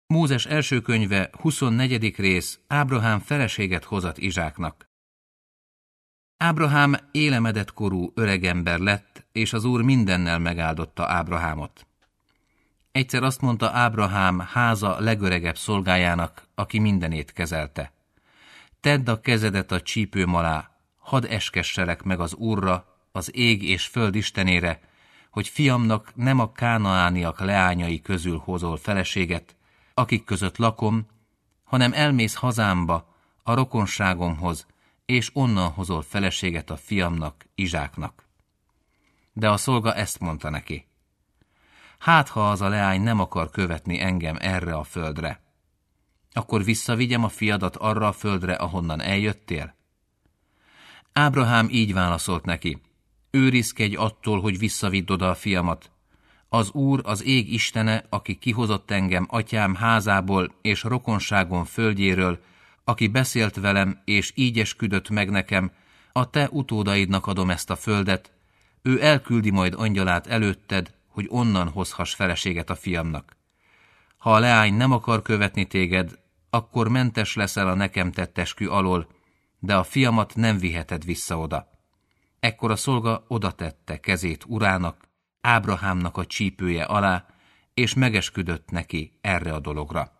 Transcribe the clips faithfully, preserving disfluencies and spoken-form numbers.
Mózes első könyve, huszonnegyedik rész, Ábrahám feleséget hozat Izsáknak. Ábrahám élemedett korú öregember lett, és az Úr mindennel megáldotta Ábrahámot. Egyszer azt mondta Ábrahám háza legöregebb szolgájának, aki mindenét kezelte: tedd a kezedet a csípőm alá, hadd eskesselek meg az Úrra, az ég és föld istenére, hogy fiamnak nem a kánaániak leányai közül hozol feleséget, akik között lakom, hanem elmész hazámba, a rokonságomhoz, és onnan hozol feleséget a fiamnak, Izsáknak. De a szolga ezt mondta neki: hát, ha az a leány nem akar követni engem erre a földre, akkor visszavigyem a fiadat arra a földre, ahonnan eljöttél? Ábrahám így válaszolt neki: őrizkedj attól, hogy visszavidd oda a fiamat. Az Úr, az ég istene, aki kihozott engem atyám házából és rokonságom földjéről, aki beszélt velem és így esküdött meg nekem, a te utódaidnak adom ezt a földet, ő elküldi majd angyalát előtted, hogy onnan hozhass feleséget a fiamnak. Ha a leány nem akar követni téged, akkor mentes leszel a nekem tett eskü alól, de a fiamat nem viheted vissza oda. Ekkor a szolga odatette kezét urának, Ábrahámnak a csípője alá, és megesküdött neki erre a dologra.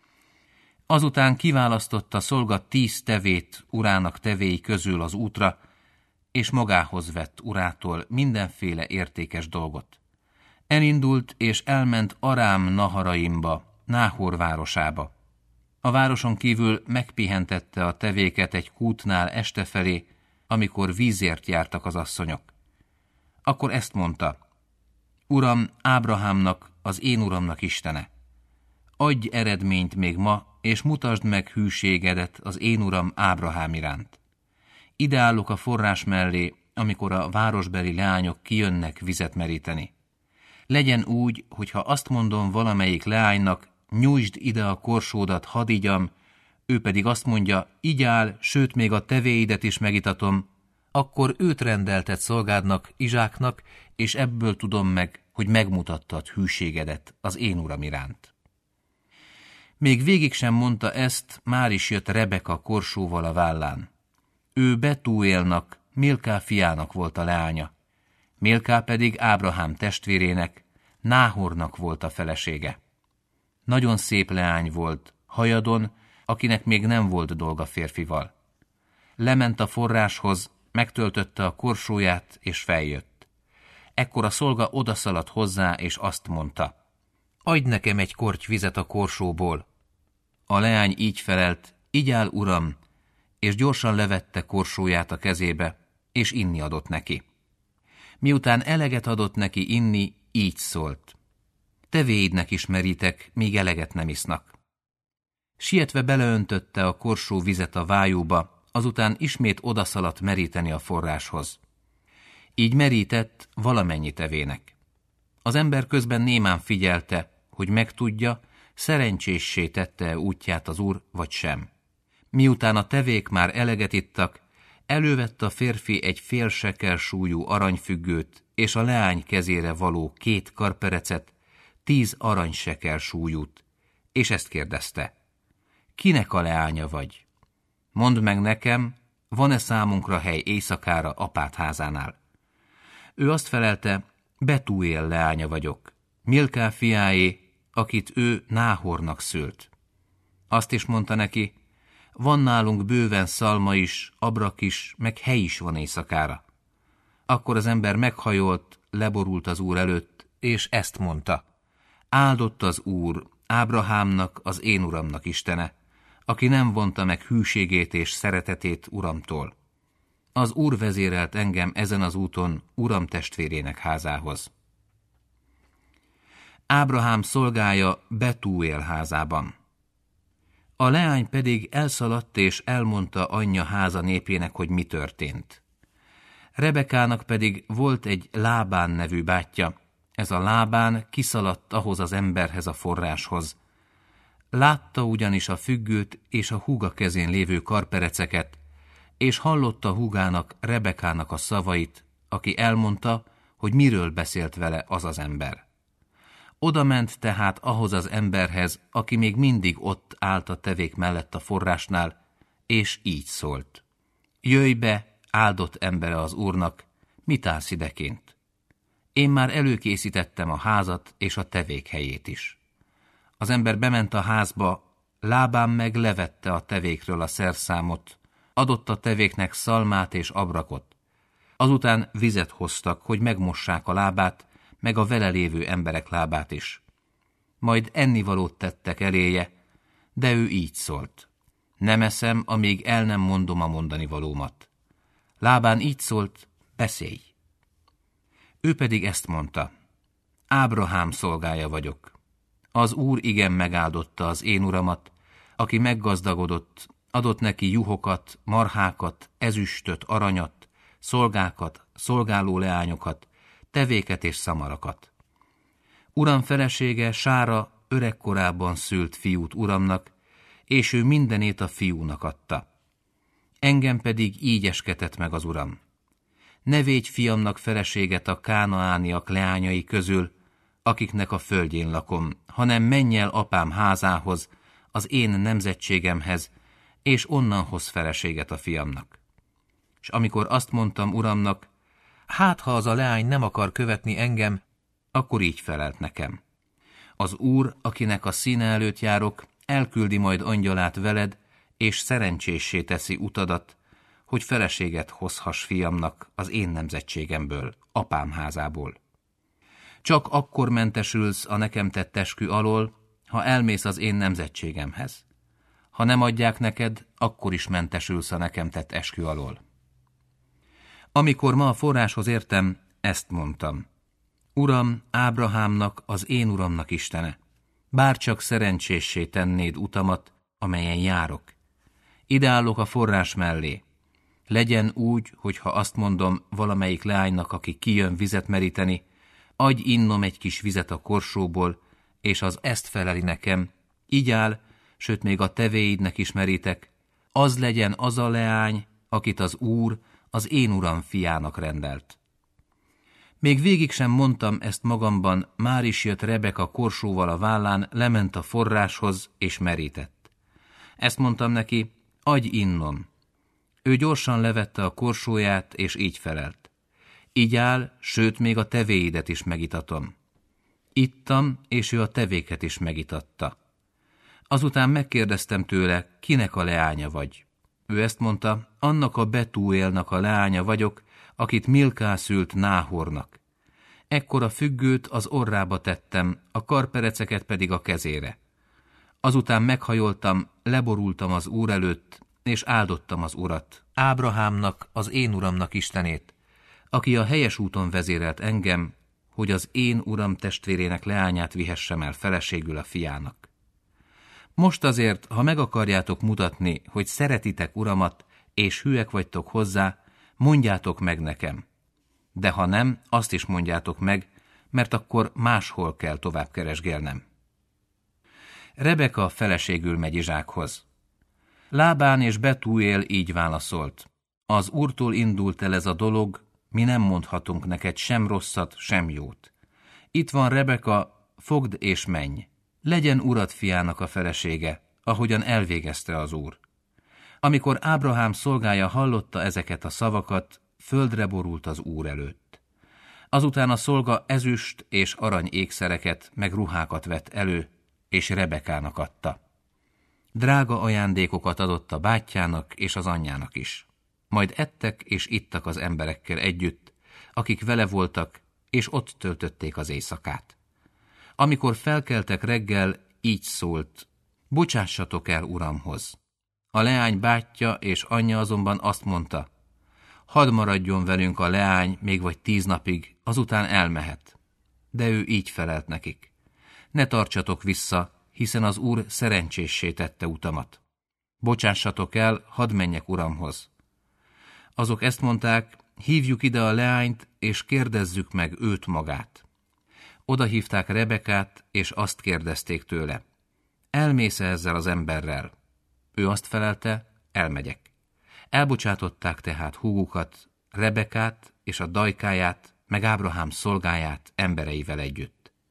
Azután kiválasztotta szolga tíz tevét urának tevéi közül az útra, és magához vett urától mindenféle értékes dolgot. Elindult és elment Arám Naharaimba, Náhor városába. A városon kívül megpihentette a tevéket egy kútnál este felé, amikor vízért jártak az asszonyok. Akkor ezt mondta: Uram, Ábrahámnak, az én uramnak Istene, adj eredményt még ma, és mutasd meg hűségedet az én uram Ábrahám iránt. Ide állok a forrás mellé, amikor a városbeli leányok kijönnek vizet meríteni. Legyen úgy, hogyha azt mondom valamelyik leánynak, nyújtsd ide a korsódat, hadd igyam, ő pedig azt mondja, igyál, sőt még a tevéidet is megitatom, akkor őt rendelted szolgádnak, Izsáknak, és ebből tudom meg, hogy megmutattad hűségedet az én uram iránt. Még végig sem mondta ezt, már is jött Rebeka korsóval a vállán. Ő Betúélnak, Milká fiának volt a leánya. Milká pedig Ábrahám testvérének, Náhornak volt a felesége. Nagyon szép leány volt, hajadon, akinek még nem volt dolga férfival. Lement a forráshoz, megtöltötte a korsóját, és feljött. Ekkor a szolga odaszaladt hozzá, és azt mondta: adj nekem egy korty vizet a korsóból. A leány így felelt: igyál, uram, és gyorsan levette korsóját a kezébe, és inni adott neki. Miután eleget adott neki inni, így szólt: tevéidnek is merítek, míg eleget nem isznak. Sietve beleöntötte a korsó vizet a vájúba, azután ismét odaszaladt meríteni a forráshoz. Így merített valamennyi tevének. Az ember közben némán figyelte, hogy megtudja, szerencséssé tette útját az Úr, vagy sem. Miután a tevék már eleget ittak, elővette a férfi egy fél sekel súlyú aranyfüggőt, és a leány kezére való két karperecet, tíz aranysekel súlyút, és ezt kérdezte: kinek a leánya vagy? Mondd meg nekem, van-e számunkra hely éjszakára apád házánál? Ő azt felelte: Betúél leánya vagyok, Milká fiáé, akit ő Náhornak szült. Azt is mondta neki: van nálunk bőven szalma is, abrak is, meg hely is van éjszakára. Akkor az ember meghajolt, leborult az Úr előtt, és ezt mondta: áldott az Úr, Ábrahámnak, az én uramnak Istene, aki nem vonta meg hűségét és szeretetét uramtól. Az Úr vezérelt engem ezen az úton uram testvérének házához. Ábrahám szolgája Betúél házában. A leány pedig elszaladt és elmondta anyja háza népének, hogy mi történt. Rebekának pedig volt egy Lábán nevű bátyja. Ez a Lábán kiszaladt ahhoz az emberhez a forráshoz. Látta ugyanis a függőt és a húga kezén lévő karpereceket, és hallotta húgának, Rebekának a szavait, aki elmondta, hogy miről beszélt vele az az ember. Oda ment tehát ahhoz az emberhez, aki még mindig ott állt a tevék mellett a forrásnál, és így szólt: jöjj be, áldott embere az Úrnak, mit állsz ideként? Én már előkészítettem a házat és a tevék helyét is. Az ember bement a házba, Lábán meg levette a tevékről a szerszámot, adott a tevéknek szalmát és abrakot. Azután vizet hoztak, hogy megmossák a lábát, meg a vele lévő emberek lábát is. Majd ennivalót tettek eléje, de ő így szólt: nem eszem, amíg el nem mondom a mondani valómat. Lábán így szólt: beszélj. Ő pedig ezt mondta: Ábrahám szolgája vagyok. Az Úr igen megáldotta az én uramat, aki meggazdagodott, adott neki juhokat, marhákat, ezüstöt, aranyat, szolgákat, szolgáló leányokat, tevéket és szamarakat. Uram felesége Sára öregkorában szült fiút uramnak, és ő mindenét a fiúnak adta. Engem pedig így esketett meg az Uram: ne védj fiamnak feleséget a kánaániak leányai közül, akiknek a földjén lakom, hanem menj el apám házához, az én nemzetségemhez, és onnan hoz feleséget a fiamnak. És amikor azt mondtam uramnak: hát ha az a leány nem akar követni engem, akkor így felelt nekem: az Úr, akinek a színe előtt járok, elküldi majd angyalát veled, és szerencséssé teszi utadat, hogy feleséget hozhass fiamnak az én nemzetségemből, apám házából. Csak akkor mentesülsz a nekem tett eskü alól, ha elmész az én nemzetségemhez. Ha nem adják neked, akkor is mentesülsz a nekem tett eskü alól. Amikor ma a forráshoz értem, ezt mondtam: Uram, Ábrahámnak, az én uramnak Istene, bárcsak szerencséssé tennéd utamat, amelyen járok. Ide állok a forrás mellé. Legyen úgy, hogyha azt mondom valamelyik leánynak, aki kijön vizet meríteni: adj innom egy kis vizet a korsóból, és az ezt feleli nekem: így áll, sőt még a tevéidnek is merítek, az legyen az a leány, akit az Úr, az én uram fiának rendelt. Még végig sem mondtam ezt magamban, már is jött Rebeka korsóval a vállán, lement a forráshoz, és merített. Ezt mondtam neki: adj innom. Ő gyorsan levette a korsóját, és így felelt: így áll, sőt még a tevéidet is megitatom. Ittam, és ő a tevéket is megitatta. Azután megkérdeztem tőle: kinek a leánya vagy? Ő ezt mondta: annak a Betúélnak a leánya vagyok, akit Milká szült Náhornak. Ekkor a függőt az orrába tettem, a karpereceket pedig a kezére. Azután meghajoltam, leborultam az Úr előtt, és áldottam az Urat, Ábrahámnak, az én uramnak Istenét, aki a helyes úton vezérelt engem, hogy az én uram testvérének leányát vihessem el feleségül a fiának. Most azért, ha meg akarjátok mutatni, hogy szeretitek uramat, és hűek vagytok hozzá, mondjátok meg nekem. De ha nem, azt is mondjátok meg, mert akkor máshol kell tovább keresgélnem. Rebeka feleségül megy Izsákhoz. Lábán és Betúél így válaszolt: az Úrtól indult el ez a dolog, mi nem mondhatunk neked sem rosszat, sem jót. Itt van Rebeka, fogd és menj. Legyen urad fiának a felesége, ahogyan elvégezte az Úr. Amikor Ábrahám szolgája hallotta ezeket a szavakat, földre borult az Úr előtt. Azután a szolga ezüst és arany ékszereket, meg ruhákat vett elő, és Rebekának adta. Drága ajándékokat adott a bátyjának és az anyjának is. Majd ettek és ittak az emberekkel együtt, akik vele voltak, és ott töltötték az éjszakát. Amikor felkeltek reggel, így szólt: bocsássatok el uramhoz. A leány bátyja és anyja azonban azt mondta: hadd maradjon velünk a leány még vagy tíz napig, azután elmehet. De ő így felelt nekik: ne tartsatok vissza, hiszen az Úr szerencséssé tette utamat. Bocsássatok el, hadd menjek uramhoz. Azok ezt mondták: hívjuk ide a leányt, és kérdezzük meg őt magát. Oda hívták Rebekát, és azt kérdezték tőle: elmész-e ezzel az emberrel? Ő azt felelte: elmegyek. Elbocsátották tehát húgukat, Rebekát és a dajkáját, meg Ábrahám szolgáját embereivel együtt.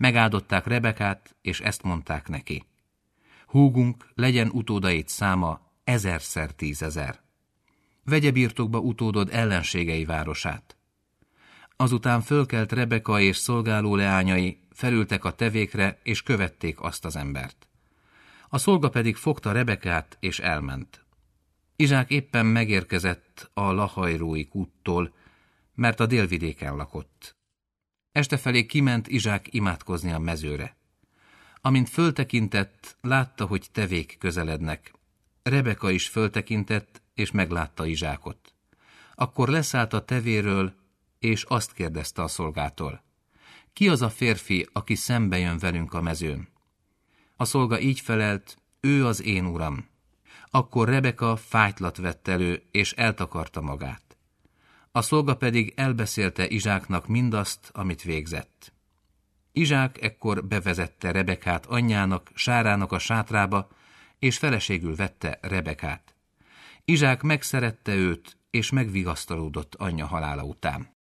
Megáldották Rebekát, és ezt mondták neki: húgunk legyen utódait száma ezerszer tízezer. Vegye birtokba utódod ellenségei városát. Azután fölkelt Rebeka és szolgáló leányai, felültek a tevékre, és követték azt az embert. A szolga pedig fogta Rebekát, és elment. Izsák éppen megérkezett a lahajrói kúttól, mert a délvidéken lakott. Estefelé kiment Izsák imádkozni a mezőre. Amint föltekintett, látta, hogy tevék közelednek. Rebeka is föltekintett, és meglátta Izsákot. Akkor leszállt a tevéről, és azt kérdezte a szolgától: ki az a férfi, aki szembe jön velünk a mezőn? A szolga így felelt: ő az én uram. Akkor Rebeka fájtlat vett elő, és eltakarta magát. A szolga pedig elbeszélte Izsáknak mindazt, amit végzett. Izsák ekkor bevezette Rebekát anyjának, Sárának a sátrába, és feleségül vette Rebekát. Izsák megszerette őt, és megvigasztalódott anyja halála után.